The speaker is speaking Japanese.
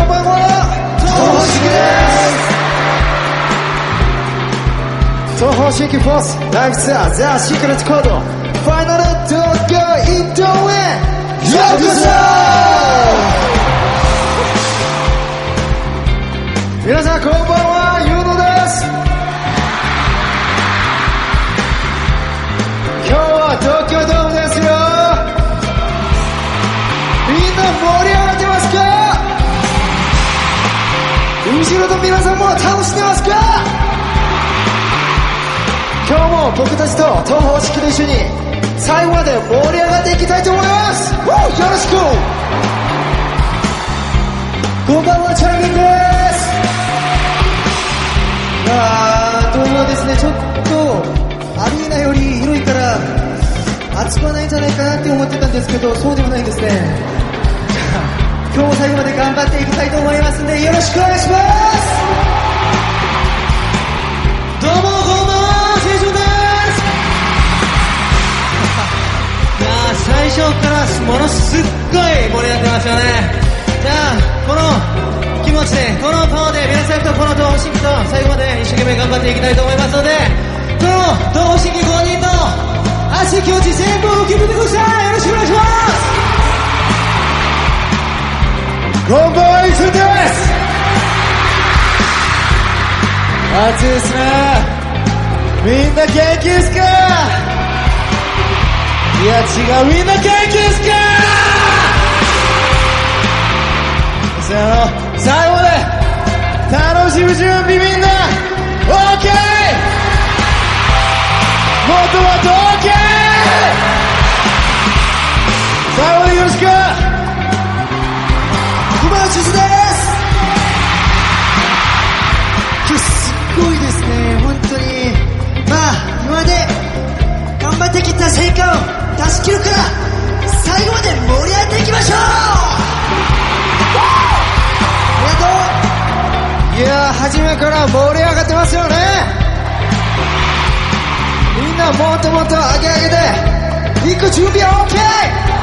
んばんは、東方神起です。東方神起フォースライブツアーザ・シークレットコードファイナル東京インドへようこそ。皆さんこんばんは、ユーノです。今日は東京ドームですよ。みんな盛り上がってますか？後ろの皆さんも楽しんでますか？今日も僕たちと東方式と一緒に最後まで盛り上がっていきたいと思います。よろしく。こんばんは、チャーミンです。ドームはですね、ちょっとアリーナより広いから暑くはないんじゃないかなって思ってたんですけど、そうでもないんですね。今日も最後まで頑張っていきたいと思いますんで、よろしくお願いします。どうもこんばんは、青春です。いやー、最初からものすっごい盛り上がってますよね。じゃあこの気持ちで、このパワーで皆さんとこの東方神起と最後まで一生懸命頑張っていきたいと思いますので、この東方神起5人の熱い気持ち全部受け止めてください。よろしくお願いします。こんばんは、イツです。暑いですね。みんな元気ですか？いや違う、みんな元気ですか？最後まで楽しむ準備、みんな OK？ もっともっと OK？ 最後までよろしく。小林です。今日すっごいですね、本当に。今まで頑張ってきた成果を出し切るから最後まで盛り上がっていきましょう。ありがとう。いやー、初めから盛り上がってますよね。みんなもっともっと上げ上げで行く準備は OK？